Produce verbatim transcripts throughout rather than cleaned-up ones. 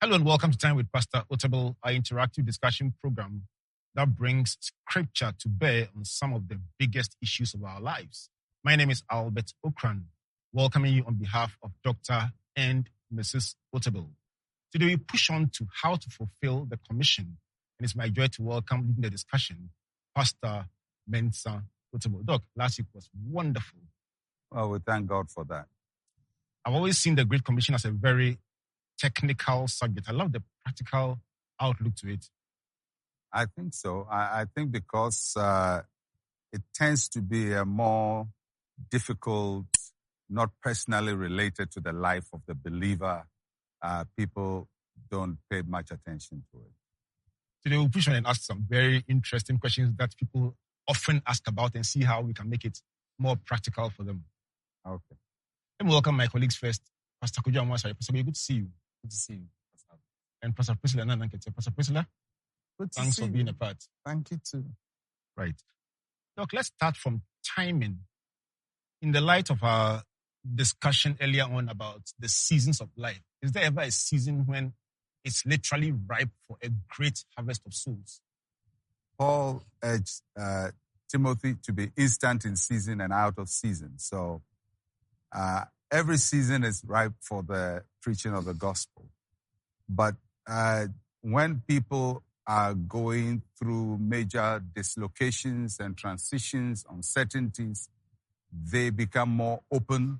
Hello and welcome to Time with Pastor Otabil, our interactive discussion program that brings scripture to bear on some of the biggest issues of our lives. My name is Albert Okran, welcoming you on behalf of Doctor and Missus Otabil. Today we push on to how to fulfill the commission, and it's my joy to welcome, leading the discussion, Pastor Mensa Otabil. Doc, last week was wonderful. Well, we thank God for that. I've always seen the Great Commission as a very technical subject. I love the practical outlook to it. I think so. I, I think because uh, it tends to be a more difficult, not personally related to the life of the believer, uh, people don't pay much attention to it. Today we'll push on and ask some very interesting questions that people often ask about and see how we can make it more practical for them. Okay. Let me welcome my colleagues first. Pastor Kojo Amwasari. Pastor, good to see you. Good to see you. And Pastor Priscilla Nanankete. Pastor Priscilla, Good to thanks see for you. being a part. Thank you too. Right. Doc, let's start from timing. In the light of our discussion earlier on about the seasons of life, is there ever a season when it's literally ripe for a great harvest of souls? Paul urged uh, Timothy to be instant in season and out of season. So uh, every season is ripe for the preaching of the gospel. But uh, when people are going through major dislocations and transitions, uncertainties, they become more open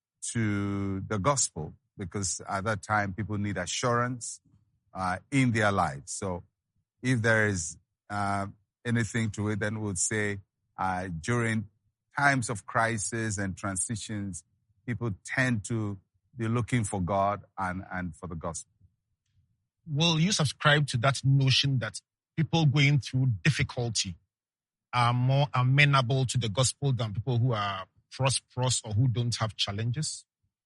to the gospel because at that time people need assurance uh, in their lives. So if there is uh, anything to it, then we'll say uh, during times of crisis and transitions, people tend to be looking for God and, and for the gospel. Will you subscribe to that notion that people going through difficulty are more amenable to the gospel than people who are prosperous or who don't have challenges?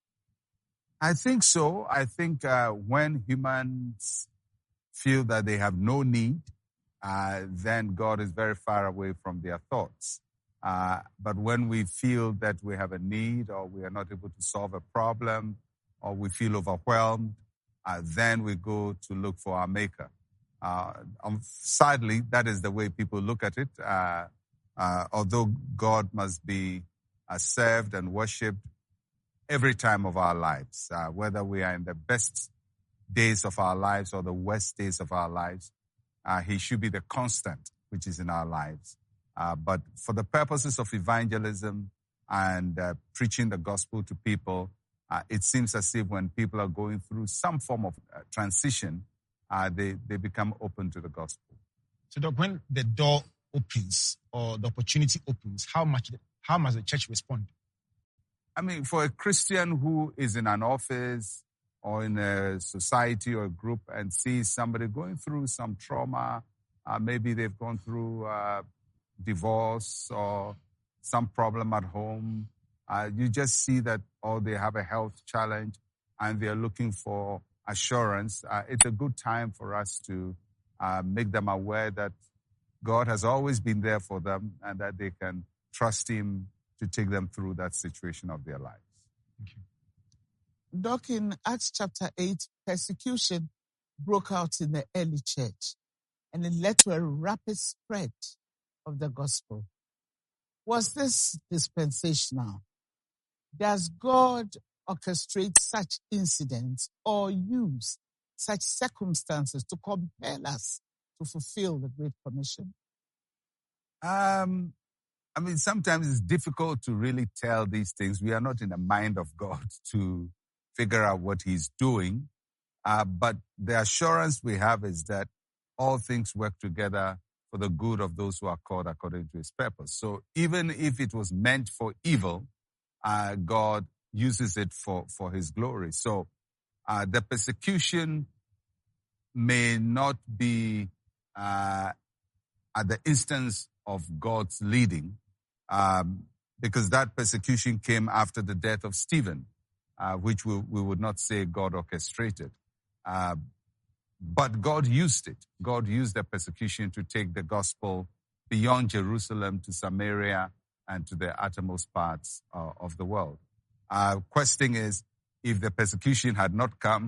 I think so. I think uh, when humans feel that they have no need, uh, then God is very far away from their thoughts. Uh, but when we feel that we have a need or we are not able to solve a problem or we feel overwhelmed, uh, then we go to look for our maker. Uh, um, sadly, that is the way people look at it. Uh, uh, although God must be uh, served and worshipped every time of our lives, uh, whether we are in the best days of our lives or the worst days of our lives, uh, he should be the constant which is in our lives. Uh, but for the purposes of evangelism and uh, preaching the gospel to people, uh, it seems as if when people are going through some form of uh, transition, uh, they, they become open to the gospel. So, Doc, when the door opens or the opportunity opens, how much how must the church respond? I mean, for a Christian who is in an office or in a society or a group and sees somebody going through some trauma, uh, maybe they've gone through uh, divorce or some problem at home, uh, you just see that, or they have a health challenge and they're looking for assurance. Uh, it's a good time for us to uh, make them aware that God has always been there for them and that they can trust him to take them through that situation of their lives. Thank you. Doc, in Acts chapter eight, persecution broke out in the early church and it led to a rapid spread of the gospel. Was this dispensational? Does God orchestrate such incidents or use such circumstances to compel us to fulfill the Great Commission? Um, I mean, sometimes it's difficult to really tell these things. We are not in the mind of God to figure out what he's doing. Uh, but the assurance we have is that all things work together for the good of those who are called according to his purpose. So even if it was meant for evil, uh, God uses it for, for his glory. So uh, the persecution may not be uh, at the instance of God's leading, um, because that persecution came after the death of Stephen, uh, which we, we would not say God orchestrated. Uh, but God used it. God used the persecution to take the gospel beyond Jerusalem to Samaria and to the uttermost parts uh, of the world. Our question is, if the persecution had not come,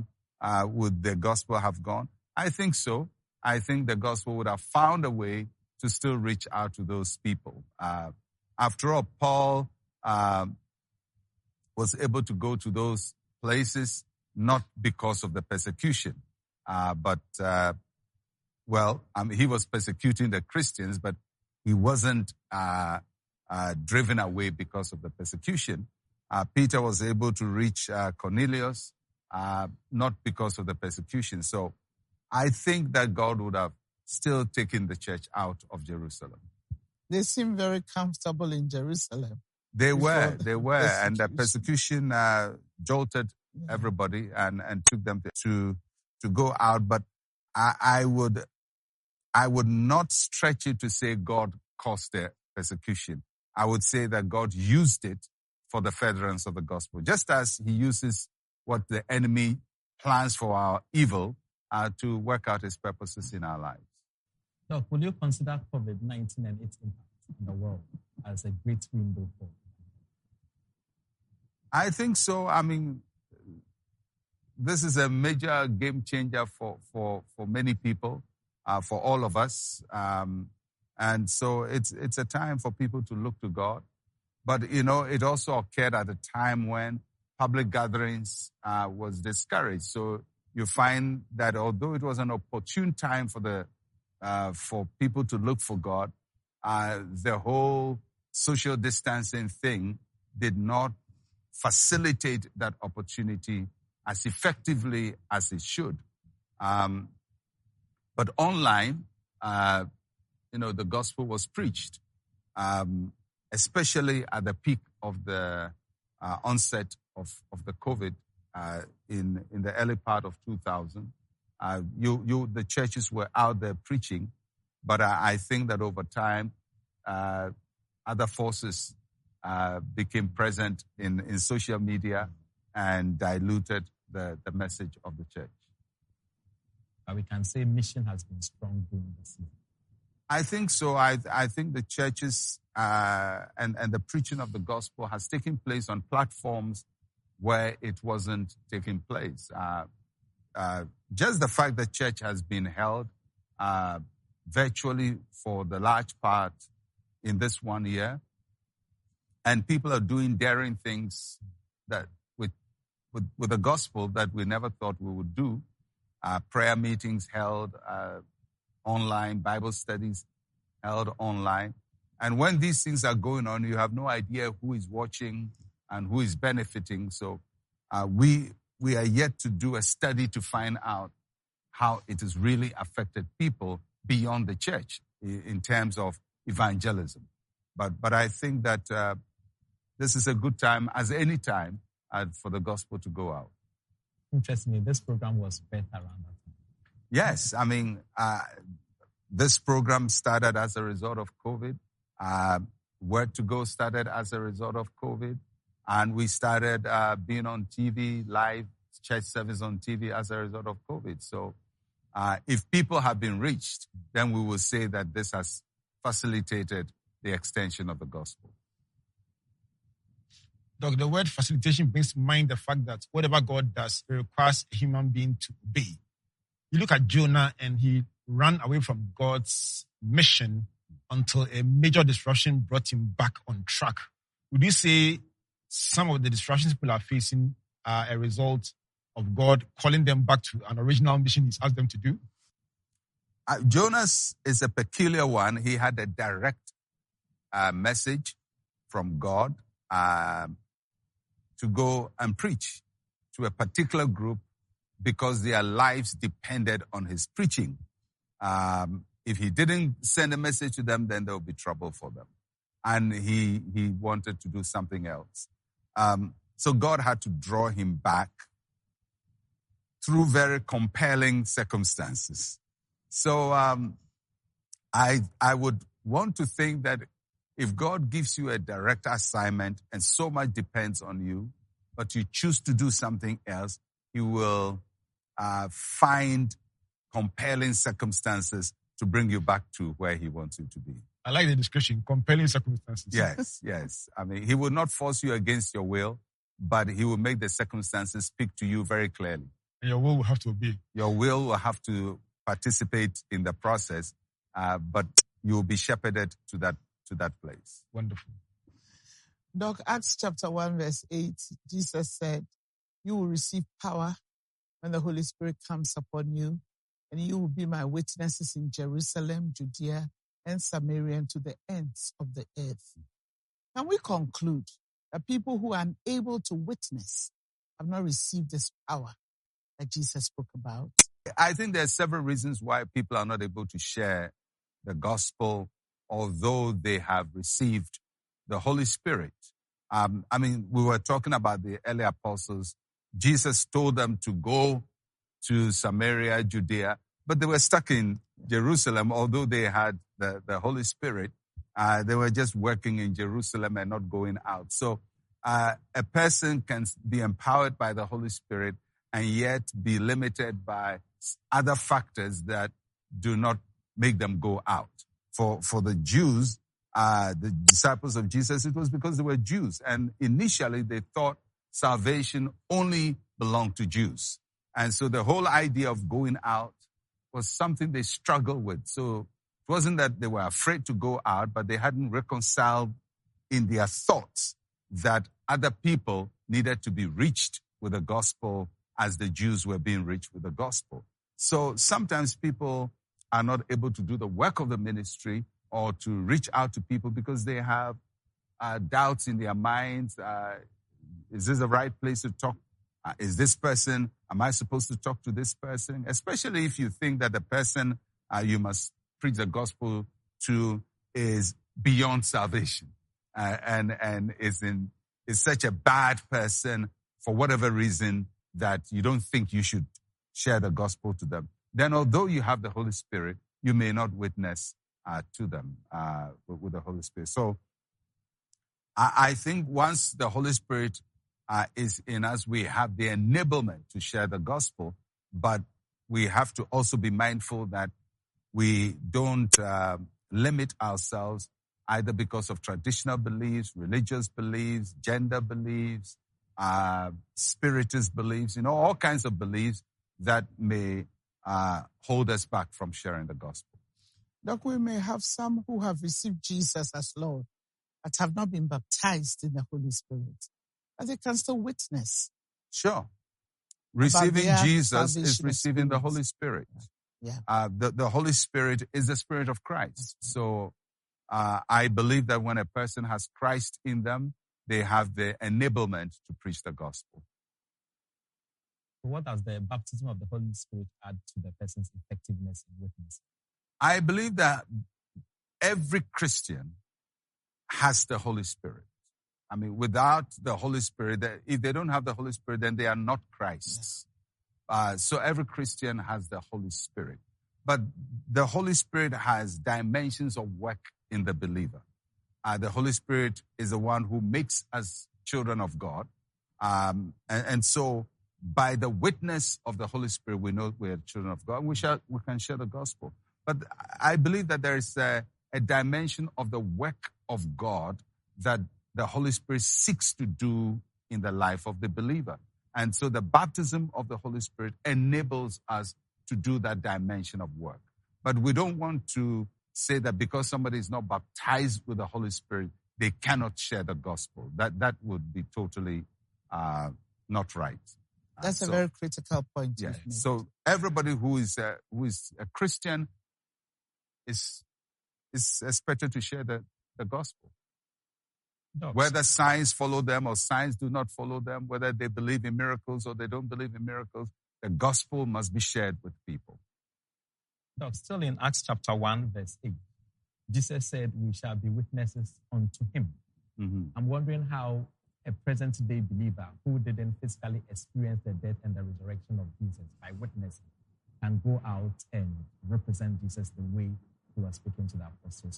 Uh, would the gospel have gone? I think so. I think the gospel would have found a way to still reach out to those people. Uh, after all, Paul uh, was able to go to those places not because of the persecution, uh, but, uh, well, I mean, he was persecuting the Christians, but he wasn't uh, uh, driven away because of the persecution. Uh, Peter was able to reach uh, Cornelius, uh, not because of the persecution. So I think that God would have still taken the church out of Jerusalem. They seem very comfortable in Jerusalem. They were, the they were, and the persecution uh, jolted yeah. everybody and, and took them to to go out. But I, I would, I would not stretch it to say God caused the persecution. I would say that God used it for the furtherance of the gospel, just as He uses what the enemy plans for our evil uh, to work out His purposes in our lives. Doc, would you consider COVID nineteen and its impact in the world as a great window for? I think so. I mean, this is a major game changer for, for, for many people, uh, for all of us. Um, and so it's, it's a time for people to look to God. But, you know, it also occurred at a time when public gatherings uh, was discouraged. So you find that although it was an opportune time for the uh, for people to look for God, uh, the whole social distancing thing did not facilitate that opportunity as effectively as it should. Um, but online, uh, you know, the gospel was preached, um, especially at the peak of the uh, onset of, of the COVID uh, in, in the early part of two thousand. Uh, you, you, the churches were out there preaching, but I, I think that over time, uh, other forces uh, became present in, in social media and diluted the, the message of the church. But we can say mission has been strong during the season. I think so. I, I think the churches uh, and, and the preaching of the gospel has taken place on platforms where it wasn't taking place. Uh, uh, just the fact that church has been held uh, virtually for the large part in this one year, and people are doing daring things that with with, with the gospel that we never thought we would do. Uh, prayer meetings held uh, online, Bible studies held online. And when these things are going on, you have no idea who is watching and who is benefiting. So uh, we we are yet to do a study to find out how it has really affected people beyond the church in terms of evangelism. But but I think that uh, this is a good time, as any time, uh, for the gospel to go out. Interestingly, this program was birthed around that time. Yes, I mean, uh, this program started as a result of COVID. Uh, Word to Go started as a result of COVID. And we started uh, being on T V, live church service on T V as a result of COVID. So uh, if people have been reached, then we will say that this has facilitated the extension of the gospel. Doc, the word facilitation brings to mind the fact that whatever God does, it requires a human being to obey. You look at Jonah and he ran away from God's mission until a major disruption brought him back on track. Would you say some of the disruptions people are facing are a result of God calling them back to an original mission He's asked them to do? Uh, Jonas is a peculiar one. He had a direct uh, message from God uh, to go and preach to a particular group because their lives depended on his preaching. Um, if he didn't send a message to them, then there would be trouble for them. And he he wanted to do something else. Um, so God had to draw him back through very compelling circumstances. So um, I I would want to think that if God gives you a direct assignment and so much depends on you, but you choose to do something else, He will uh, find compelling circumstances to bring you back to where He wants you to be. I like the description, compelling circumstances. Yes, yes. I mean, He will not force you against your will, but He will make the circumstances speak to you very clearly. And your will will have to obey. Your will will have to participate in the process, uh, but you will be shepherded to that to that place. Wonderful. Doc, Acts chapter one, verse eight, Jesus said, you will receive power when the Holy Spirit comes upon you, and you will be my witnesses in Jerusalem, Judea, and Samaria, and to the ends of the earth. Can we conclude that people who are unable to witness have not received this power that Jesus spoke about? I think there are several reasons why people are not able to share the gospel, although they have received the Holy Spirit. Um, I mean, we were talking about the early apostles. Jesus told them to go to Samaria, Judea, but they were stuck in Jerusalem, although they had the, the Holy Spirit. Uh, they were just working in Jerusalem and not going out. So uh, a person can be empowered by the Holy Spirit and yet be limited by other factors that do not make them go out. For, for the Jews, uh, the disciples of Jesus, it was because they were Jews. And initially they thought salvation only belonged to Jews. And so the whole idea of going out was something they struggled with. So it wasn't that they were afraid to go out, but they hadn't reconciled in their thoughts that other people needed to be reached with the gospel as the Jews were being reached with the gospel. So sometimes people are not able to do the work of the ministry or to reach out to people because they have uh, doubts in their minds. Uh, is this the right place to talk? Uh, is this person, am I supposed to talk to this person? Especially if you think that the person uh, you must preach the gospel to is beyond salvation uh, and, and is, in, is such a bad person for whatever reason that you don't think you should share the gospel to them. Then although you have the Holy Spirit, you may not witness uh, to them uh, with, with the Holy Spirit. So I, I think once the Holy Spirit uh, is in us, we have the enablement to share the gospel, but we have to also be mindful that we don't uh, limit ourselves either because of traditional beliefs, religious beliefs, gender beliefs, uh, spiritist beliefs, you know, all kinds of beliefs that may uh, hold us back from sharing the gospel. Doc, we may have some who have received Jesus as Lord, but have not been baptized in the Holy Spirit, but they can still witness. Sure. Receiving Jesus is receiving the Holy Spirit. Yeah. Uh, the, the Holy Spirit is the Spirit of Christ. So uh, I believe that when a person has Christ in them, they have the enablement to preach the gospel. What does the baptism of the Holy Spirit add to the person's effectiveness in witnessing? I believe that every Christian has the Holy Spirit. I mean, without the Holy Spirit, if they don't have the Holy Spirit, then they are not Christ's. Uh, so every Christian has the Holy Spirit. But the Holy Spirit has dimensions of work in the believer. Uh, the Holy Spirit is the one who makes us children of God. Um, and, and so by the witness of the Holy Spirit, we know we are children of God. We shall, we can share the gospel. But I believe that there is a, a dimension of the work of God that the Holy Spirit seeks to do in the life of the believer. And so the baptism of the Holy Spirit enables us to do that dimension of work. But we don't want to say that because somebody is not baptized with the Holy Spirit, they cannot share the gospel. That that would be totally uh, not right. That's uh, a so, very critical point. Yeah. So everybody who is a, who is a Christian is is expected to share the, the gospel. Docs. Whether signs follow them or signs do not follow them, whether they believe in miracles or they don't believe in miracles, the gospel must be shared with people. Doc, still in Acts chapter one, verse eight, Jesus said, we shall be witnesses unto him. Mm-hmm. I'm wondering how a present-day believer who didn't physically experience the death and the resurrection of Jesus by witnessing can go out and represent Jesus the way he was speaking to the apostles.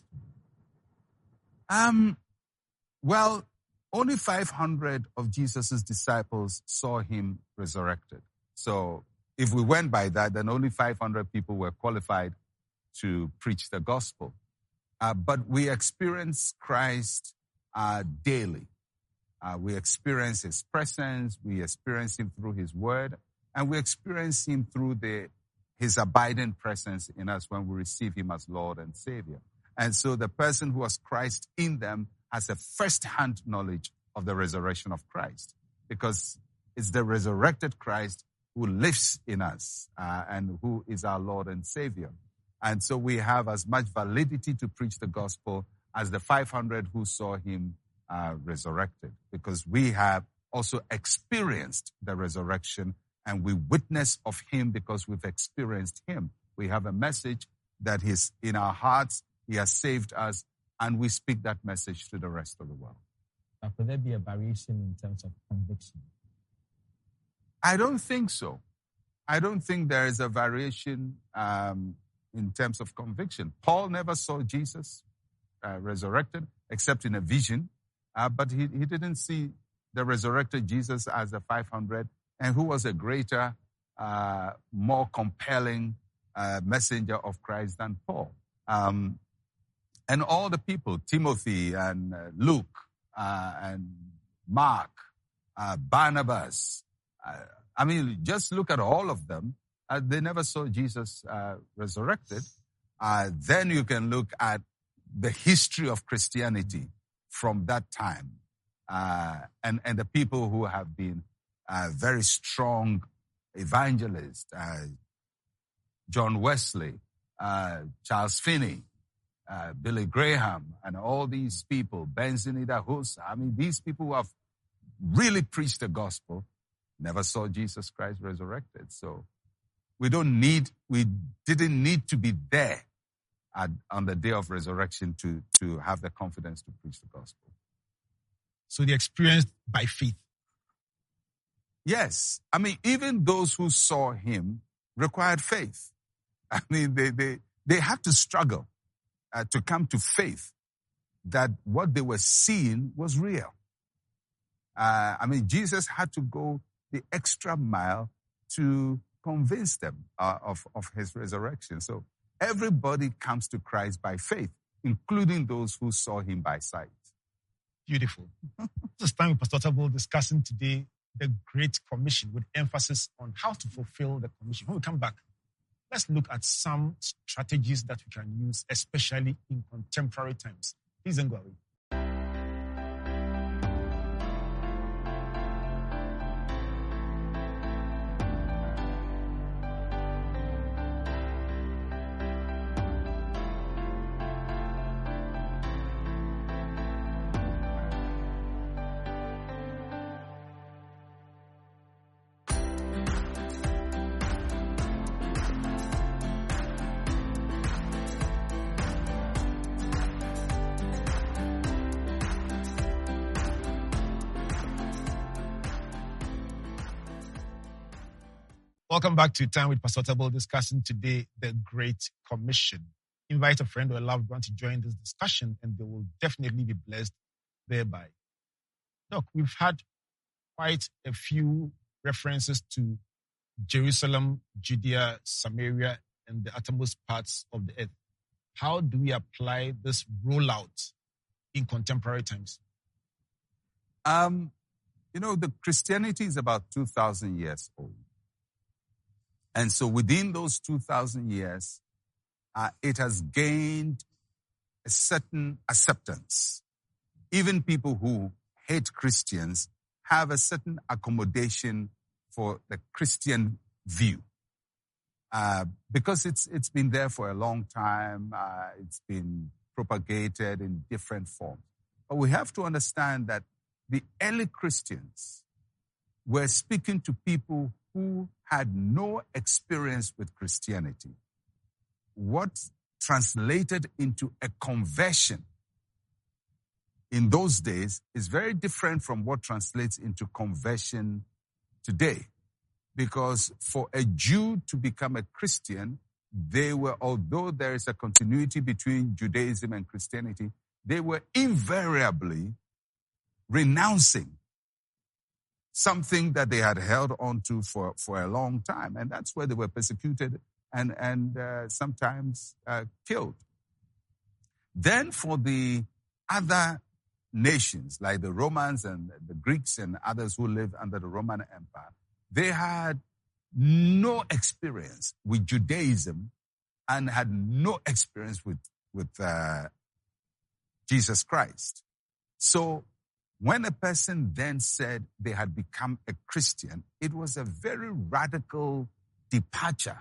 Um, well, only five hundred of Jesus' disciples saw him resurrected. So if we went by that, then only five hundred people were qualified to preach the gospel. Uh, but we experience Christ uh, daily. Uh, we experience his presence. We experience him through his word. And we experience him through the his abiding presence in us when we receive him as Lord and Savior. And so the person who has Christ in them has a first-hand knowledge of the resurrection of Christ, because it's the resurrected Christ who lives in us uh, and who is our Lord and Savior. And so we have as much validity to preach the gospel as the five hundred who saw him uh, resurrected, because we have also experienced the resurrection and we witness of him because we've experienced him. We have a message that is in our hearts. He has saved us, and we speak that message to the rest of the world. Now, could there be a variation in terms of conviction? I don't think so. I don't think there is a variation um, in terms of conviction. Paul never saw Jesus uh, resurrected except in a vision, uh, but he, he didn't see the resurrected Jesus as a five hundred, and who was a greater, uh, more compelling uh, messenger of Christ than Paul. Um, and all the people, Timothy and uh, Luke uh, and Mark, uh, Barnabas, uh, I mean, just look at all of them. Uh, they never saw Jesus uh, resurrected. Uh, then you can look at the history of Christianity from that time. Uh, and, and the people who have been uh, very strong evangelists, uh, John Wesley, uh, Charles Finney, uh, Billy Graham, and all these people, Benson Idahosa. I mean, these people who have really preached the gospel never saw Jesus Christ resurrected. So we don't need, we didn't need to be there at, on the day of resurrection to, to have the confidence to preach the gospel. So they experienced by faith. Yes. I mean, even those who saw him required faith. I mean, they, they, they had to struggle uh, to come to faith that what they were seeing was real. Uh, I mean, Jesus had to go the extra mile to convince them uh, of, of his resurrection. So everybody comes to Christ by faith, including those who saw him by sight. Beautiful. This time with Pastor Table discussing today the Great Commission with emphasis on how to fulfill the commission. When we come back, let's look at some strategies that we can use, especially in contemporary times. Please don't go away. Welcome back to Time with Pastor Table, discussing today the Great Commission. Invite a friend or a loved one to join this discussion and they will definitely be blessed thereby. Look, we've had quite a few references to Jerusalem, Judea, Samaria, and the uttermost parts of the earth. How do we apply this rollout in contemporary times? Um, you know, the Christianity is about two thousand years old. And so within those two thousand years, uh, it has gained a certain acceptance. Even people who hate Christians have a certain accommodation for the Christian view. Uh, because it's it's been there for a long time. Uh, it's been propagated in different forms. But we have to understand that the early Christians were speaking to people who had no experience with Christianity. What translated into a conversion in those days is very different from what translates into conversion today. Because for a Jew to become a Christian, they were, although there is a continuity between Judaism and Christianity, they were invariably renouncing something that they had held on to for, for a long time. And that's where they were persecuted and, and uh, sometimes uh, killed. Then for the other nations, like the Romans and the Greeks and others who lived under the Roman Empire, they had no experience with Judaism and had no experience with, with uh, Jesus Christ. So when a person then said they had become a Christian, it was a very radical departure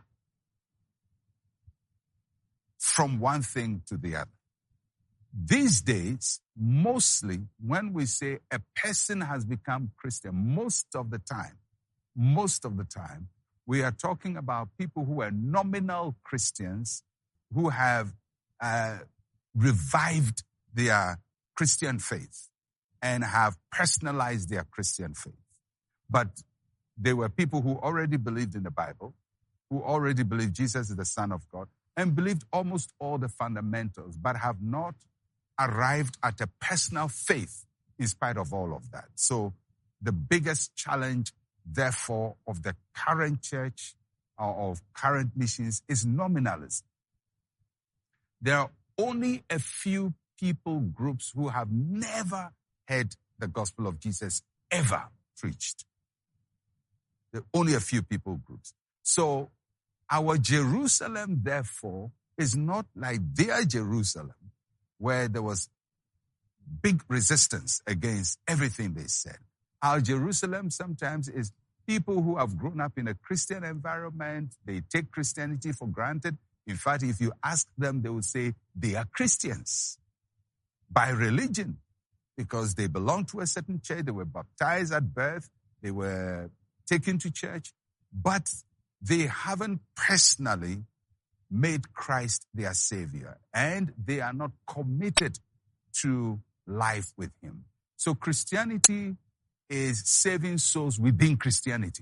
from one thing to the other. These days, mostly when we say a person has become Christian, most of the time, most of the time, we are talking about people who are nominal Christians who have uh, revived their Christian faith and have personalized their Christian faith. But they were people who already believed in the Bible, who already believed Jesus is the Son of God, and believed almost all the fundamentals, but have not arrived at a personal faith in spite of all of that. So the biggest challenge, therefore, of the current church or of current missions is nominalism. There are only a few people groups who have never heard the gospel of Jesus ever preached. There are only a few people groups. So our Jerusalem, therefore, is not like their Jerusalem, where there was big resistance against everything they said. Our Jerusalem sometimes is people who have grown up in a Christian environment. They take Christianity for granted. In fact, if you ask them, they would say they are Christians by religion because they belong to a certain church. They were baptized at birth. They were taken to church, but they haven't personally made Christ their Savior, and they are not committed to life with Him. So Christianity is saving souls within Christianity.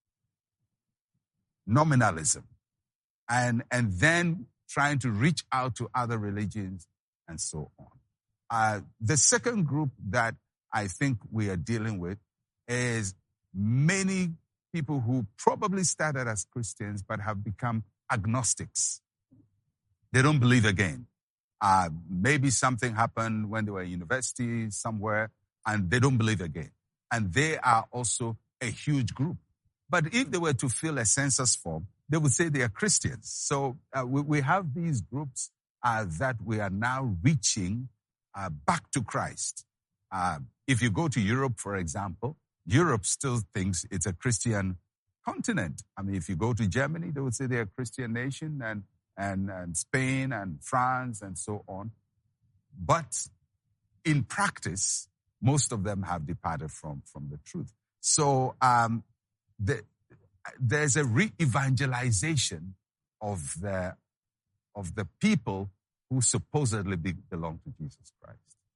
Nominalism. And, and then trying to reach out to other religions and so on. Uh, the second group that I think we are dealing with is many people who probably started as Christians but have become agnostics. They don't believe again. Uh, maybe something happened when they were in university somewhere and they don't believe again. And they are also a huge group. But if they were to fill a census form, they would say they are Christians. So uh, we, we have these groups uh, that we are now reaching uh, back to Christ. Uh, if you go to Europe, for example, Europe still thinks it's a Christian continent. I mean, if you go to Germany, they would say they're a Christian nation, and, and, and Spain and France and so on. But in practice, most of them have departed from, from the truth. So um, the, there's a re-evangelization of the, of the people who supposedly be, belong to Jesus Christ.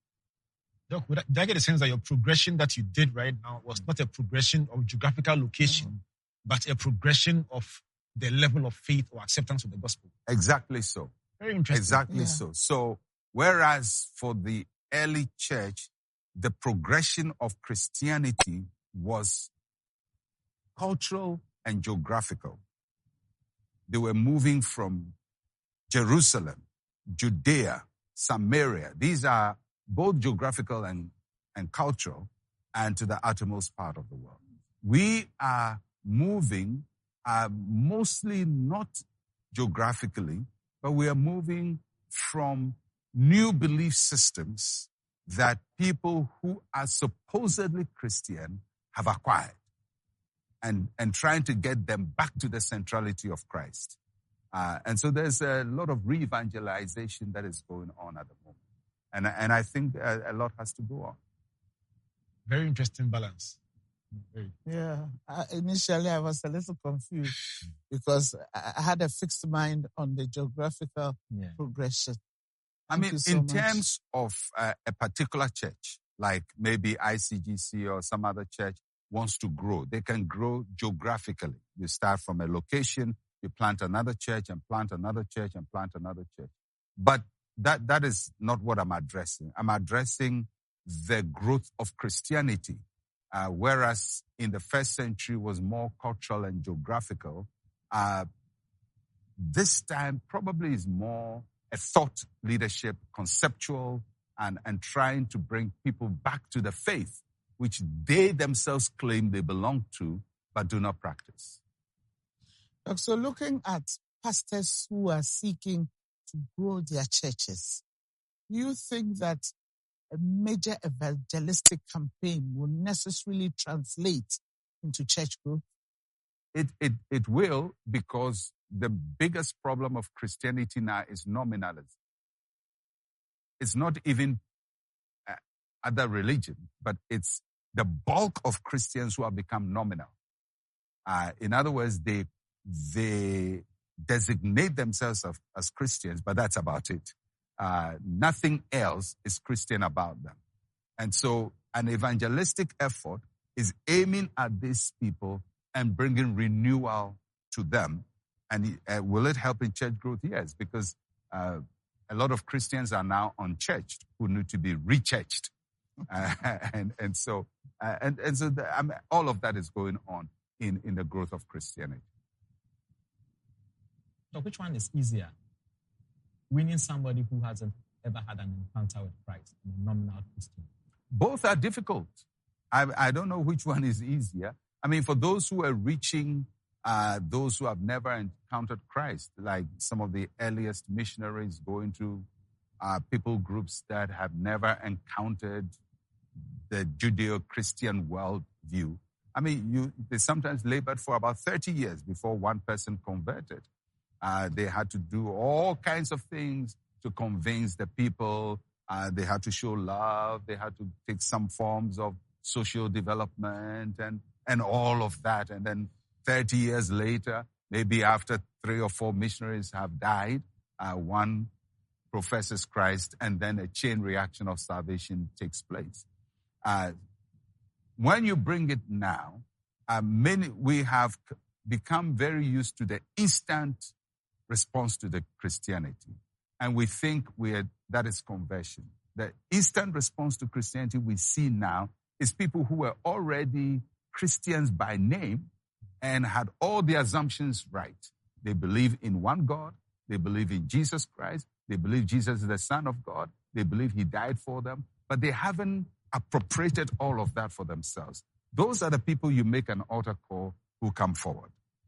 Doc, would I, did I get a sense that your progression that you did right now was not a progression of geographical location, mm-hmm. but a progression of the level of faith or acceptance of the gospel? Exactly so. Very interesting. Exactly Yeah. so. So whereas for the early church, the progression of Christianity was cultural and geographical. They were moving from Jerusalem, Judea, Samaria. These are both geographical and, and cultural, and to the uttermost part of the world. We are moving uh, mostly not geographically, but we are moving from new belief systems that people who are supposedly Christian have acquired, and, and trying to get them back to the centrality of Christ. Uh, and so there's a lot of re-evangelization that is going on at the moment. And, and I think a, a lot has to go on. Very interesting balance. Very. Yeah. Uh, initially, I was a little confused because I I had a fixed mind on the geographical Yeah. progression. I Thank mean, you so in much. terms of uh, a particular church, like maybe I C G C or some other church wants to grow, they can grow geographically. You start from a location, you plant another church and plant another church and plant another church. But that that is not what I'm addressing. I'm addressing the growth of Christianity, uh, whereas in the first century was more cultural and geographical. Uh, this time probably is more a thought leadership, conceptual, and, and trying to bring people back to the faith, which they themselves claim they belong to, but do not practice. So looking at pastors who are seeking to grow their churches, do you think that a major evangelistic campaign will necessarily translate into church growth? It, it, it will, because the biggest problem of Christianity now is nominalism. It's not even uh, other religion, but it's the bulk of Christians who have become nominal. Uh, in other words, they they designate themselves as, as Christians, but that's about it. Uh, nothing else is Christian about them. And so an evangelistic effort is aiming at these people and bringing renewal to them. And uh, will it help in church growth? Yes, because uh, a lot of Christians are now unchurched who need to be rechurched. Uh, and, and so, uh, and, and so the, I mean, all of that is going on in, in the growth of Christianity. So which one is easier? Winning somebody who hasn't ever had an encounter with Christ and a nominal Christian? Both are difficult. I, I don't know which one is easier. I mean, for those who are reaching uh, those who have never encountered Christ, like some of the earliest missionaries going to uh, people groups that have never encountered the Judeo-Christian worldview. I mean, you, they sometimes labored for about thirty years before one person converted. Uh, they had to do all kinds of things to convince the people. Uh, they had to show love. They had to take some forms of social development and, and all of that. And then thirty years later, maybe after three or four missionaries have died, uh, one professes Christ, and then a chain reaction of salvation takes place. Uh, when you bring it now, uh, many, we have become very used to the instant response to the Christianity. And we think we are, that is conversion. The instant response to Christianity we see now is people who were already Christians by name and had all the assumptions right. They believe in one God. They believe in Jesus Christ. They believe Jesus is the Son of God. They believe he died for them. But they haven't appropriated all of that for themselves. Those are the people you make an altar call who come forward.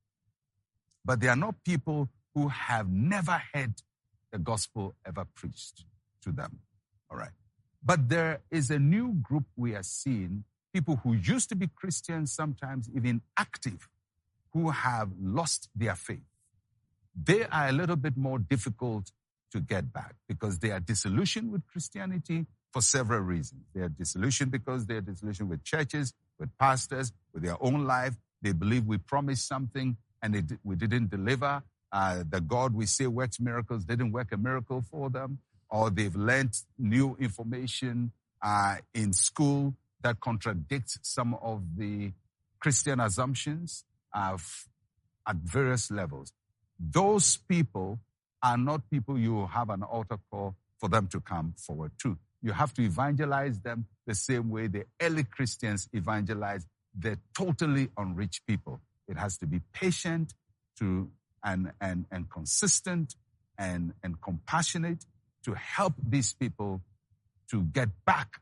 But they are not people who have never heard the gospel ever preached to them. All right. But there is a new group we are seeing, people who used to be Christians, sometimes even active, who have lost their faith. They are a little bit more difficult to get back because they are disillusioned with Christianity for several reasons. They are disillusioned because they are disillusioned with churches, with pastors, with their own life. They believe we promised something and it, we didn't deliver. Uh, the God we say works miracles didn't work a miracle for them. Or they've learned new information uh, in school that contradicts some of the Christian assumptions uh, at various levels. Those people are not people you have an altar call for them to come forward to. You have to evangelize them the same way the early Christians evangelized the totally unreached people. It has to be patient to and and and consistent and and compassionate to help these people to get back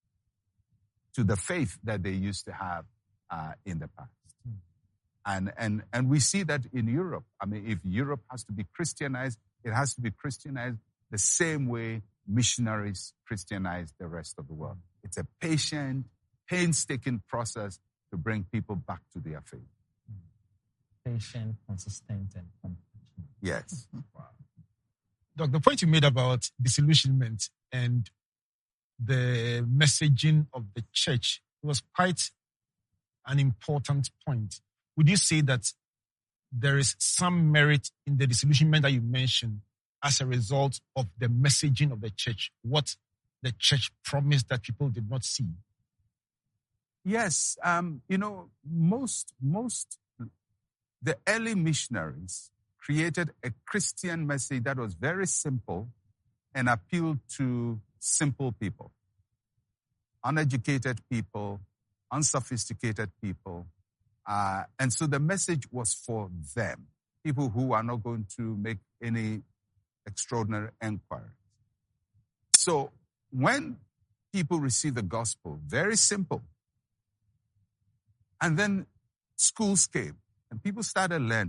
to the faith that they used to have uh, in the past. Mm. And, and, and we see that in Europe. I mean, if Europe has to be Christianized, it has to be Christianized the same way missionaries Christianized the rest of the world. It's a patient, painstaking process to bring people back to their faith. Mm. Patient, consistent, and compassionate. Yes. Wow. Doc, the point you made about disillusionment and the messaging of the church was quite an important point. Would you say that there is some merit in the disillusionment that you mentioned as a result of the messaging of the church, what the church promised that people did not see? Yes. Um, you know, most, most, the early missionaries created a Christian message that was very simple and appealed to simple people, uneducated people, unsophisticated people. Uh, and so the message was for them, people who are not going to make any extraordinary inquiries. So when people receive the gospel, very simple. And then schools came and people started learning.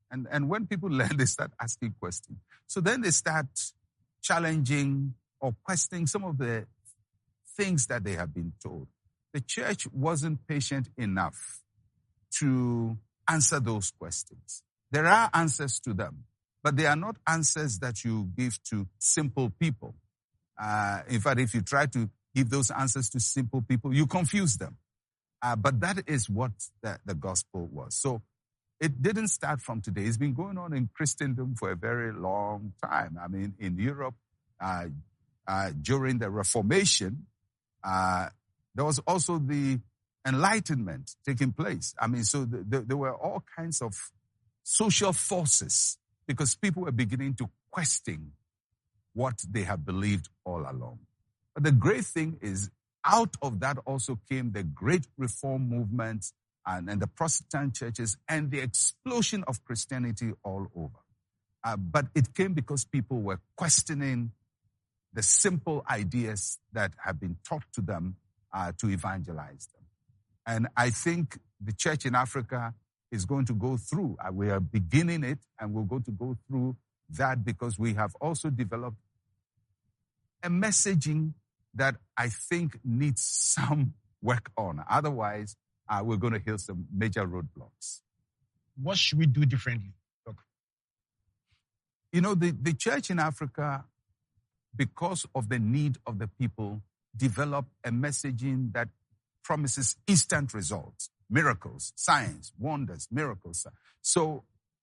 And, and when people learn, they start asking questions. So then they start challenging or questioning some of the things that they have been told. The church wasn't patient enough to answer those questions. There are answers to them, but they are not answers that you give to simple people. Uh, in fact, if you try to give those answers to simple people, you confuse them. Uh, but that is what the, the gospel was. So it didn't start from today. It's been going on in Christendom for a very long time. I mean, in Europe, uh, uh, during the Reformation, uh, there was also the Enlightenment taking place. I mean, so the, the, there were all kinds of social forces because people were beginning to question what they have believed all along. But the great thing is, out of that also came the great reform movement and, and the Protestant churches and the explosion of Christianity all over. Uh, but it came because people were questioning the simple ideas that have been taught to them uh, to evangelize them. And I think the church in Africa is going to go through, uh, we are beginning it, and we're going to go through that because we have also developed a messaging that I think needs some work on. Otherwise, uh, we're going to hit some major roadblocks. What should we do differently, Doc? You know, the, the church in Africa, because of the need of the people, developed a messaging that promises instant results, miracles, signs, wonders, miracles. So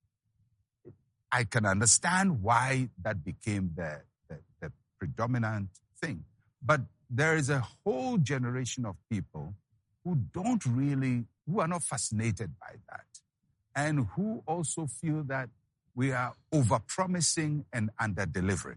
I can understand why that became the, the, the predominant thing. But there is a whole generation of people who don't really, who are not fascinated by that, and who also feel that we are over-promising and under-delivering.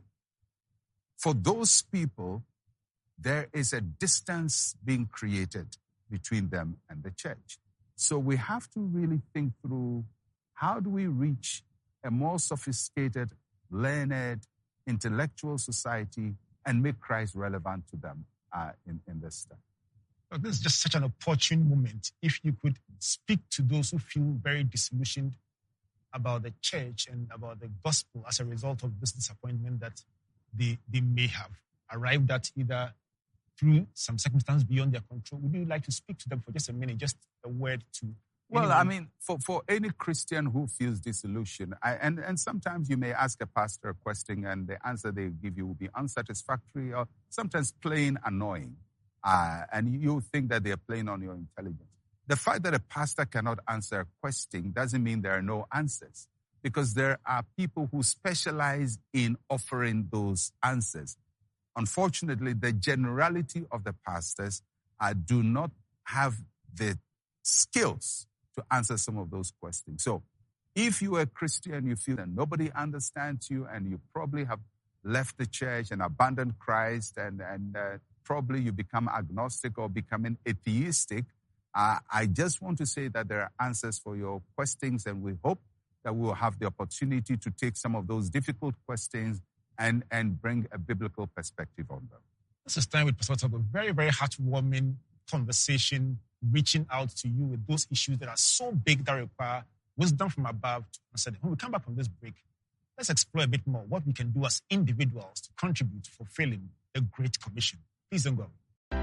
For those people, there is a distance being created between them and the church. So we have to really think through, how do we reach a more sophisticated, learned, intellectual society and make Christ relevant to them uh, in, in this stuff? Well, this is just such an opportune moment. If you could speak to those who feel very disillusioned about the church and about the gospel as a result of this disappointment that they, they may have arrived at either through some circumstance beyond their control, would you like to speak to them for just a minute, just a word to... Well, anyone? I mean, for, for any Christian who feels disillusioned, I, and, and sometimes you may ask a pastor a question and the answer they give you will be unsatisfactory or sometimes plain annoying. Uh, and you think that they're playing on your intelligence. The fact that a pastor cannot answer a question doesn't mean there are no answers, because there are people who specialize in offering those answers. Unfortunately, the generality of the pastors uh, do not have the skills to answer some of those questions. So if you are a Christian, you feel that nobody understands you and you probably have left the church and abandoned Christ and, and uh, probably you become agnostic or becoming atheistic, uh, I just want to say that there are answers for your questions, and we hope that we will have the opportunity to take some of those difficult questions and, and bring a biblical perspective on them. This is time with Pastor Otabil, a very, very heartwarming conversation, reaching out to you with those issues that are so big that require wisdom from above to answer them. When we come back from this break, let's explore a bit more what we can do as individuals to contribute to fulfilling the Great Commission. Please don't go.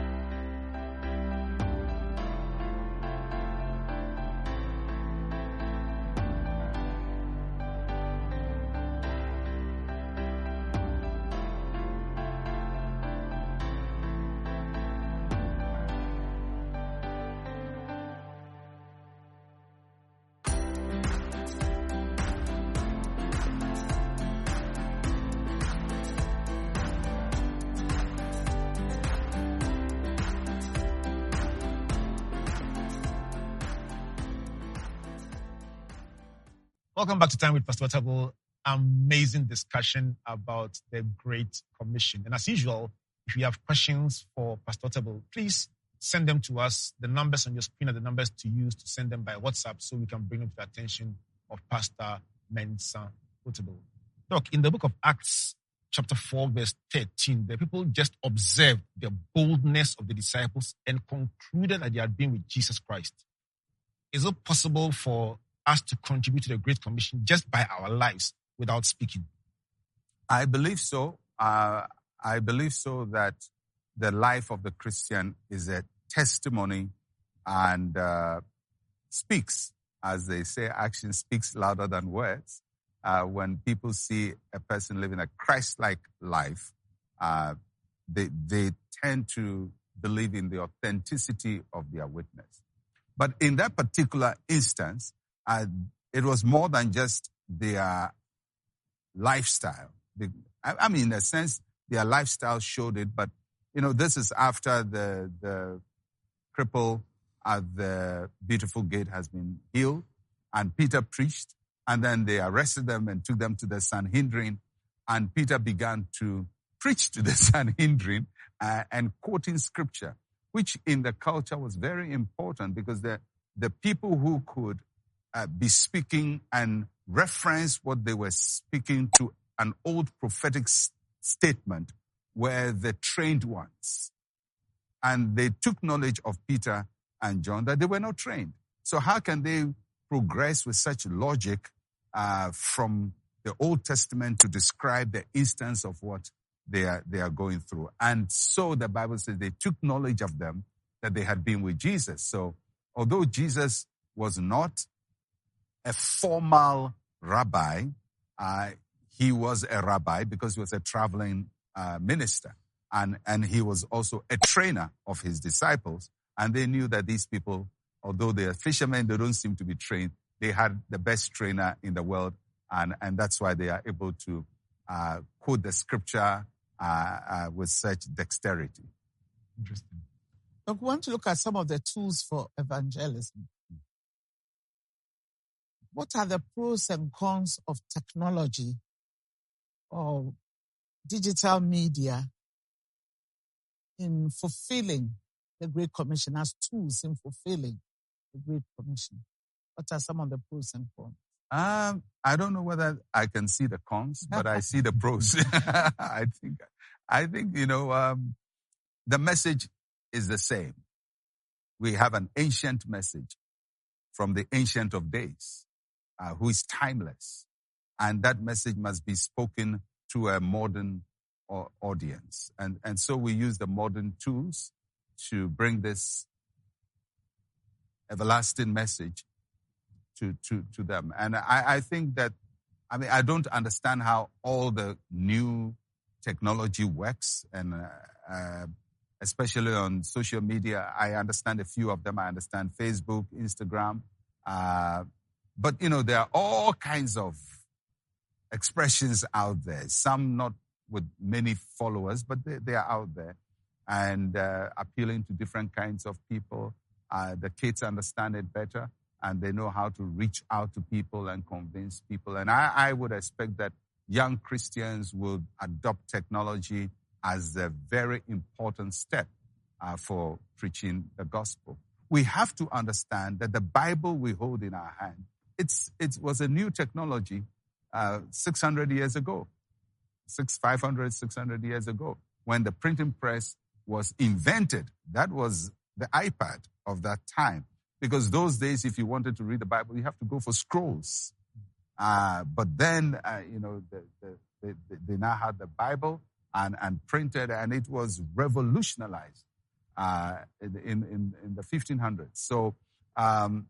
Welcome back to Time with Pastor Otabil. Amazing discussion about the Great Commission. And as usual, if you have questions for Pastor Otabil, please send them to us. The numbers on your screen are the numbers to use to send them by WhatsApp so we can bring them to the attention of Pastor Mensa Otabil. Look, in the book of Acts, chapter four, verse thirteen, the people just observed the boldness of the disciples and concluded that they had been with Jesus Christ. Is it possible for us to contribute to the Great Commission just by our lives without speaking? I believe so. Uh, I believe so that the life of the Christian is a testimony and uh, speaks, as they say, action speaks louder than words. Uh, when people see a person living a Christ-like life, uh, they, they tend to believe in the authenticity of their witness. But in that particular instance, uh, it was more than just their lifestyle. The, I, I mean, in a sense, their lifestyle showed it, but, you know, this is after the, the cripple at the Beautiful Gate has been healed, and Peter preached, and then they arrested them and took them to the Sanhedrin, and Peter began to preach to the Sanhedrin uh, and quoting scripture, which in the culture was very important because the, the people who could uh, be speaking and reference what they were speaking to an old prophetic s- statement were the trained ones. And they took knowledge of Peter and John that they were not trained. So how can they progress with such logic uh, from the Old Testament to describe the instance of what they are, they are going through? And so the Bible says they took knowledge of them that they had been with Jesus. So although Jesus was not a formal rabbi, uh, he was a rabbi because he was a traveling uh, minister. And, and he was also a trainer of his disciples. And they knew that these people, although they are fishermen, they don't seem to be trained. They had the best trainer in the world. And, and that's why they are able to uh, quote the scripture uh, uh, with such dexterity. Interesting. Look, we want to look at some of the tools for evangelism. What are the pros and cons of technology or digital media in fulfilling the Great Commission, as tools in fulfilling the Great Commission? What are some of the pros and cons? Um, I don't know whether I can see the cons, but I see the pros. I think, I think, you know, um, the message is the same. We have an ancient message from the Ancient of Days, uh, who is timeless. And that message must be spoken to a modern uh, audience. And, and so we use the modern tools to bring this everlasting message to, to, to them. And I, I think that, I mean, I don't understand how all the new technology works, and uh, uh, especially on social media. I understand a few of them. I understand Facebook, Instagram. Uh, but, you know, there are all kinds of expressions out there, some not with many followers, but they, they are out there and uh, appealing to different kinds of people. Uh, the kids understand it better, and they know how to reach out to people and convince people. And I, I would expect that young Christians will adopt technology as a very important step uh, for preaching the gospel. We have to understand that the Bible we hold in our hand, it's it was a new technology uh, six hundred years ago, six, five hundred, six hundred years ago, when the printing press was invented. That was the iPad of that time. Because those days, if you wanted to read the Bible, you have to go for scrolls. Uh, but then, uh, you know, the, the, the, they now had the Bible and, and printed, and it was revolutionized uh, in, in, in the fifteen hundreds. So um,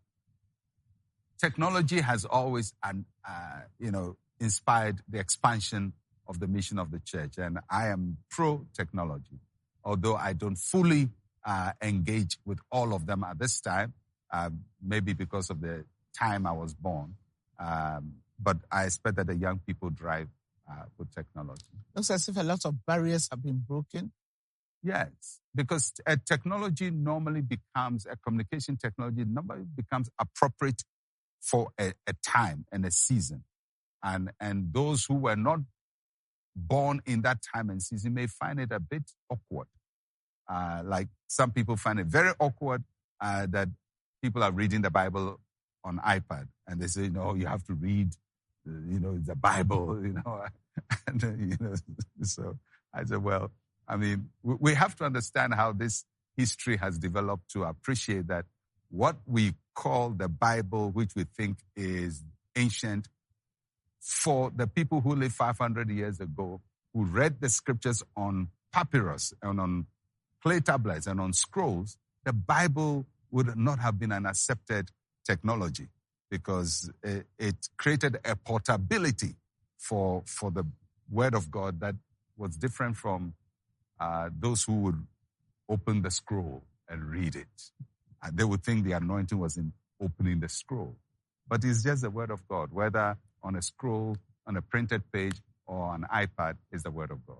technology has always, uh, you know, inspired the expansion of the mission of the church. And I am pro-technology, although I don't fully uh, engage with all of them at this time. Uh, maybe because of the time I was born. Um, but I expect that the young people drive uh, with technology. Looks as if a lot of barriers have been broken. Yes, because a technology normally becomes, a communication technology normally becomes appropriate for a, a time and a season. And, and those who were not born in that time and season may find it a bit awkward. Uh, like some people find it very awkward uh, that people are reading the Bible on iPad, and they say, no, you have to read, you know, the Bible, you know. and, you know, so I said, well, I mean, we have to understand how this history has developed to appreciate that what we call the Bible, which we think is ancient, for the people who lived five hundred years ago, who read the scriptures on papyrus and on clay tablets and on scrolls, the Bible would not have been an accepted technology because it, it created a portability for, for the word of God that was different from uh, those who would open the scroll and read it. And they would think the anointing was in opening the scroll. But it's just the word of God, whether on a scroll, on a printed page, or on an iPad, is the word of God.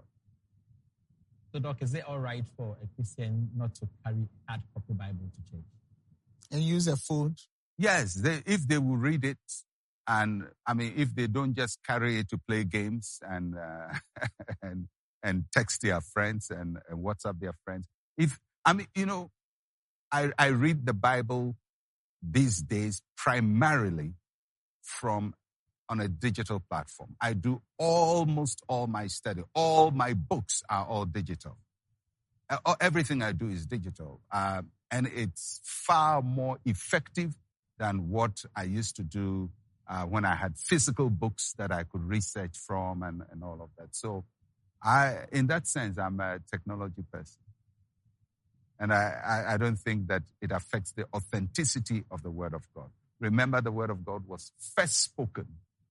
So, Doc, is it all right for a Christian not to carry a hard copy Bible to church? And use a phone? Yes, they, if they will read it, and I mean, if they don't just carry it to play games and uh, and and text their friends and, and WhatsApp their friends. If I mean, you know, I I read the Bible these days primarily from on a digital platform. I do almost all my study. All my books are all digital. Uh, everything I do is digital. Uh, and it's far more effective than what I used to do uh, when I had physical books that I could research from and, and all of that. So I, in that sense, I'm a technology person. And I, I, I don't think that it affects the authenticity of the Word of God. Remember, the Word of God was first spoken,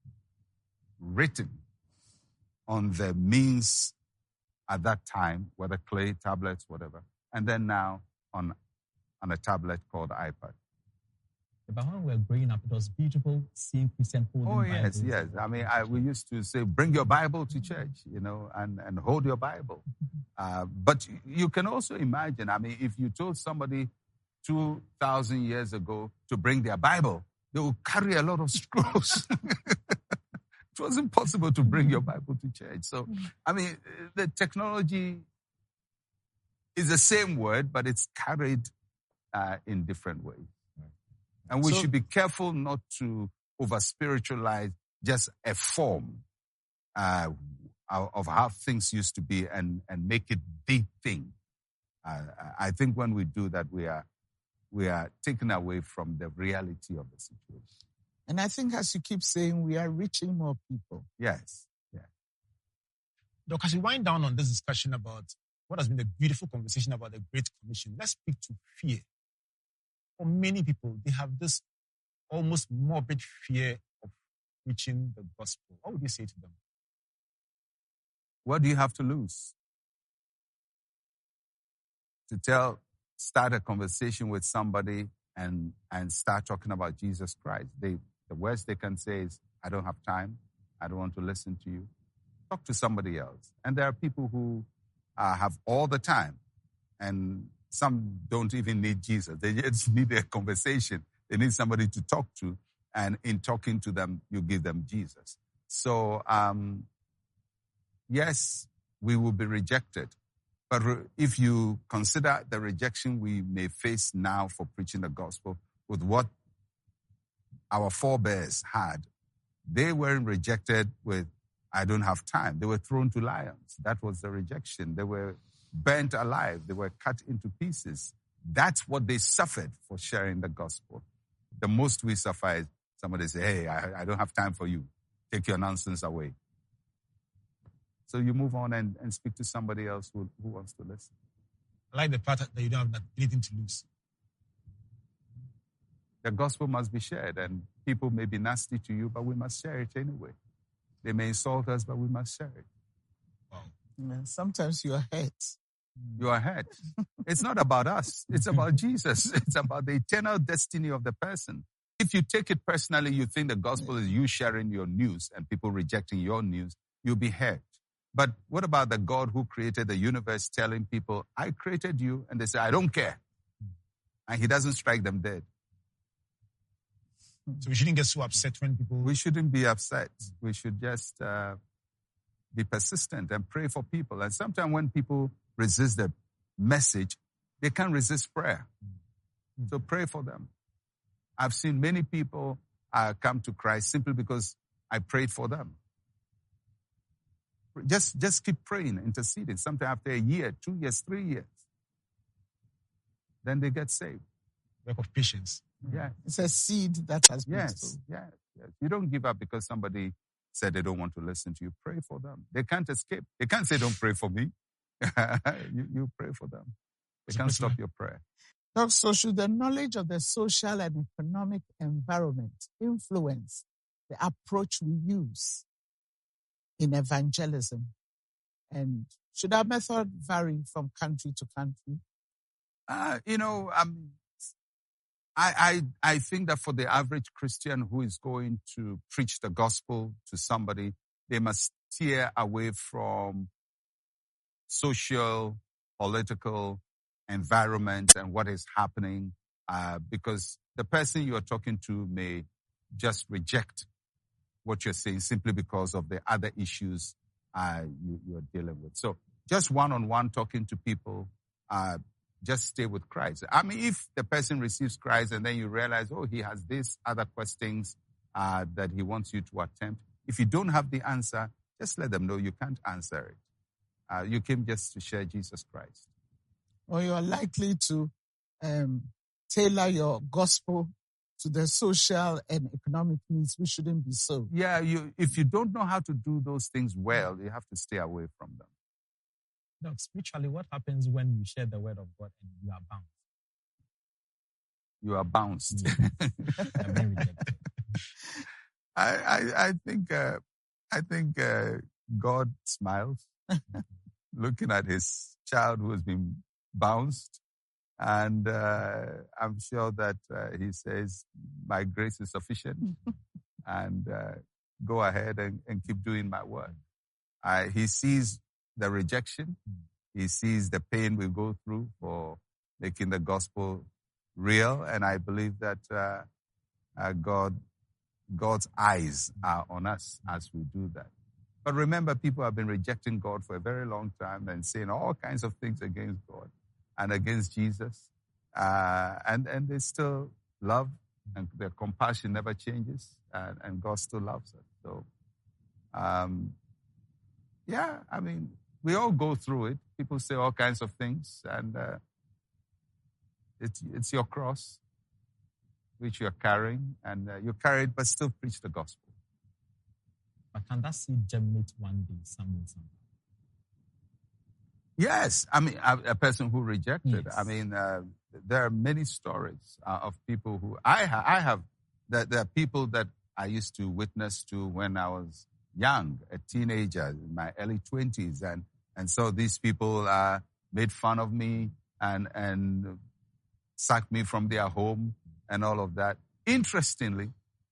written on the means at that time, whether clay, tablets, whatever, and then now on, on a tablet called iPad. But when we were growing up, it was beautiful seeing Christian holding Oh, yes, Bibles. yes. I mean, I, we used to say, bring your Bible to church, you know, and, and hold your Bible. Uh, but you can also imagine, I mean, if you told somebody two thousand years ago to bring their Bible, they would carry a lot of scrolls. It wasn't possible to bring your Bible to church. So, I mean, the technology is the same word, but it's carried uh, in different ways. And we So- should be careful not to over-spiritualize just a form uh, of how things used to be and, and make it the thing. Uh, I think when we do that, we are we are taken away from the reality of the situation. And I think, as you keep saying, we are reaching more people. Yes. Yeah. Doc, as we wind down on this discussion about what has been a beautiful conversation about the Great Commission, let's speak to fear. For many people, they have this almost morbid fear of preaching the gospel. What would you say to them? What do you have to lose? To tell, start a conversation with somebody and, and start talking about Jesus Christ. They, the worst they can say is, I don't have time. I don't want to listen to you. Talk to somebody else. And there are people who uh, have all the time, and some don't even need Jesus. They just need a conversation. They need somebody to talk to, and in talking to them, you give them Jesus. So, um, yes, we will be rejected. But if you consider the rejection we may face now for preaching the gospel with what our forebears had, they weren't rejected with, I don't have time. They were thrown to lions. That was the rejection. They were burnt alive. They were cut into pieces. That's what they suffered for sharing the gospel. The most we suffer is somebody say, hey, I, I don't have time for you. Take your nonsense away. So you move on and, and speak to somebody else who, who wants to listen. I like the part that you don't have anything to lose. The gospel must be shared, and people may be nasty to you, but we must share it anyway. They may insult us, but we must share it. Wow. Yeah, sometimes you are hurt. You are hurt. It's not about us. It's about Jesus. It's about the eternal destiny of the person. If you take it personally, you think the gospel is you sharing your news and people rejecting your news, you'll be hurt. But what about the God who created the universe telling people, I created you, and they say, I don't care. And he doesn't strike them dead. So we shouldn't get so upset when people... We shouldn't be upset. We should just uh, be persistent and pray for people. And sometimes when people resist the message, they can't resist prayer. So pray for them. I've seen many people uh, come to Christ simply because I prayed for them. Just, just keep praying, interceding. Sometimes after a year, two years, three years, then they get saved. Work of patience. Yeah. It's a seed that has been Yes, sown. yes, yes. You don't give up because somebody said they don't want to listen to you. Pray for them. They can't escape. They can't say, don't pray for me. you, you pray for them. They can't stop your prayer. So should the knowledge of the social and economic environment influence the approach we use in evangelism? And should our method vary from country to country? Uh, you know, um, I, I, I think that for the average Christian who is going to preach the gospel to somebody, they must steer away from social, political environment and what is happening, uh, because the person you are talking to may just reject what you're saying simply because of the other issues uh, you, you're dealing with. So just one-on-one talking to people, uh, just stay with Christ. I mean, if the person receives Christ and then you realize, oh, he has these other questions uh, that he wants you to attempt. If you don't have the answer, just let them know you can't answer it. Uh, you came just to share Jesus Christ. Or you are likely to um, tailor your gospel to the social and economic needs, which shouldn't be so. Yeah, you, if you don't know how to do those things well, you have to stay away from them. Doc, spiritually, what happens when you share the word of God and you are bound? You are bounced. I've been rejected. I, I, I think, uh, I think uh, God smiles looking at his child who has been bounced. And uh, I'm sure that uh, he says, my grace is sufficient. and uh, go ahead and, and keep doing my work. Uh, he sees the rejection. He sees the pain we go through for making the gospel real. And I believe that uh, uh, God, God's eyes are on us as we do that. But remember, people have been rejecting God for a very long time and saying all kinds of things against God and against Jesus. Uh, and, and they still love, and their compassion never changes, and, and God still loves us. So, um, yeah, I mean, we all go through it. People say all kinds of things, and uh, it's, it's your cross, which you're carrying, and uh, you carry it, but still preach the gospel. But can that seed germinate one day, somewhere, somewhere? Yes, I mean, a, a person who rejected. Yes. I mean, uh, there are many stories uh, of people who I, ha- I have. There, there are people that I used to witness to when I was young, a teenager, in my early twenties, and and so these people uh, made fun of me and and sacked me from their home and all of that. Interestingly,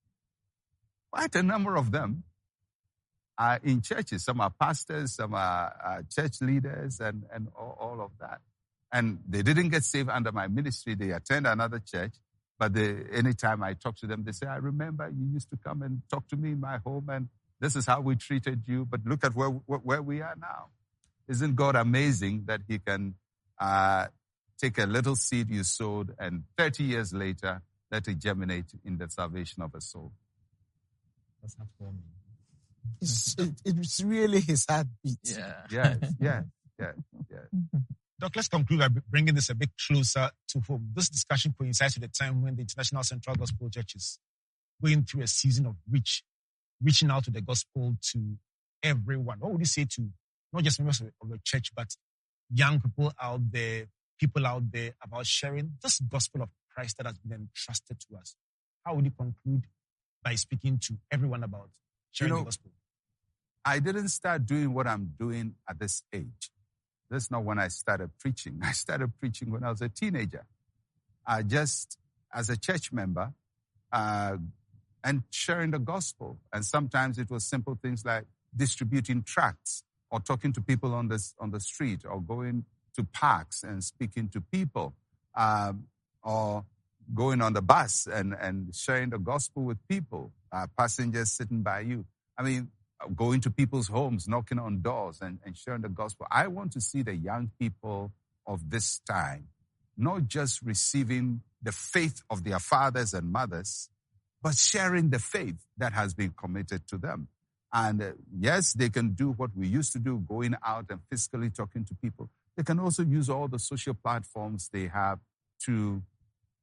quite a number of them are in churches. Some are pastors, some are uh, church leaders, and, and all, all of that. And they didn't get saved under my ministry. They attend another church. But they, anytime I talk to them, they say, I remember you used to come and talk to me in my home, and this is how we treated you. But look at where, where we are now. Isn't God amazing that he can uh, take a little seed you sowed and thirty years later, let it germinate in the salvation of a soul? That's not for me. It's, it, it's really his heartbeat. Yeah. Yes, yes, yes, yes. Doc, let's conclude by bringing this a bit closer to home. This discussion coincides with the time when the International Central Gospel Church is going through a season of reach, reaching out to the gospel to everyone. What would you say to not just members of the church, but young people out there, people out there about sharing this gospel of Christ that has been entrusted to us? How would you conclude by speaking to everyone about sharing You know, the gospel? I didn't start doing what I'm doing at this age. That's not when I started preaching. I started preaching when I was a teenager. I just, as a church member, uh, and sharing the gospel. And sometimes it was simple things like distributing tracts or talking to people on the, on the street or going to parks and speaking to people, um, or going on the bus and, and sharing the gospel with people, uh, passengers sitting by you. I mean, going to people's homes, knocking on doors and, and sharing the gospel. I want to see the young people of this time not just receiving the faith of their fathers and mothers, but sharing the faith that has been committed to them. And uh, yes, they can do what we used to do, going out and physically talking to people. They can also use all the social platforms they have to,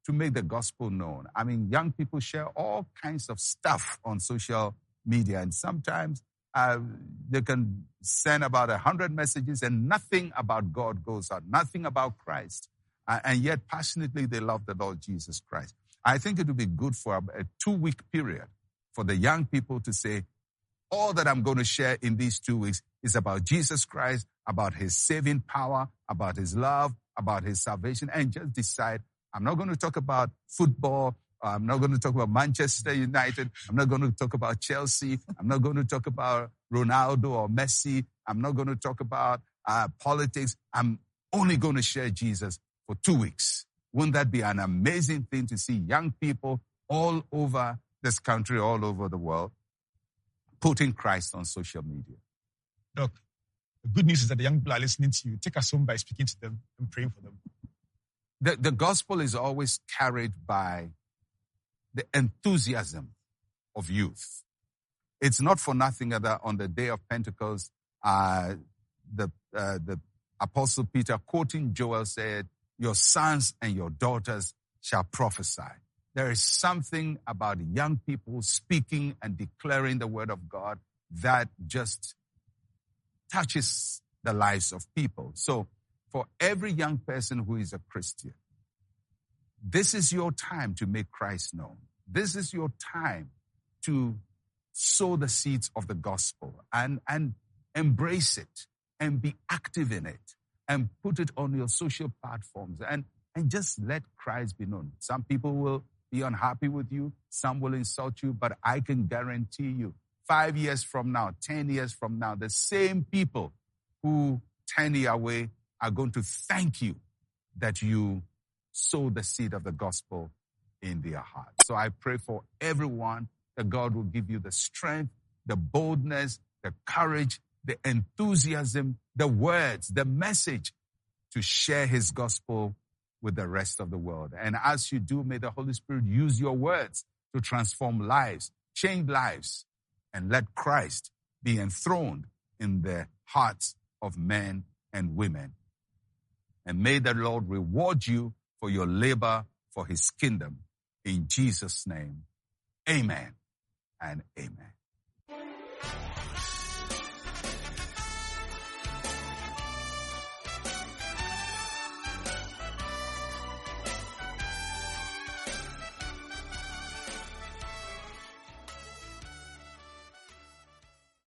to make the gospel known. I mean, young people share all kinds of stuff on social media, and sometimes uh, they can send about a hundred messages and nothing about God goes out, nothing about Christ. Uh, and yet passionately they love the Lord Jesus Christ. I think it would be good for a, a two-week period for the young people to say, all that I'm going to share in these two weeks is about Jesus Christ, about his saving power, about his love, about his salvation, and just decide, I'm not going to talk about football. I'm not going to talk about Manchester United. I'm not going to talk about Chelsea. I'm not going to talk about Ronaldo or Messi. I'm not going to talk about uh, politics. I'm only going to share Jesus for two weeks. Wouldn't that be an amazing thing to see young people all over this country, all over the world, putting Christ on social media? Doc, the good news is that the young people are listening to you. Take us home by speaking to them and praying for them. The, the gospel is always carried by the enthusiasm of youth. It's not for nothing that on the day of Pentecost, uh, the, uh, the Apostle Peter, quoting Joel, said, your sons and your daughters shall prophesy. There is something about young people speaking and declaring the word of God that just touches the lives of people. So for every young person who is a Christian, this is your time to make Christ known. This is your time to sow the seeds of the gospel and, and embrace it and be active in it and put it on your social platforms and, and just let Christ be known. Some people will be unhappy with you. Some will insult you, but I can guarantee you five years from now, ten years from now, the same people who turn you away are going to thank you that you sow the seed of the gospel in their heart. So I pray for everyone that God will give you the strength, the boldness, the courage, the enthusiasm, the words, the message to share his gospel with the rest of the world. And as you do, may the Holy Spirit use your words to transform lives, change lives, and let Christ be enthroned in the hearts of men and women. And may the Lord reward you for your labor for his kingdom. In Jesus' name, amen and amen.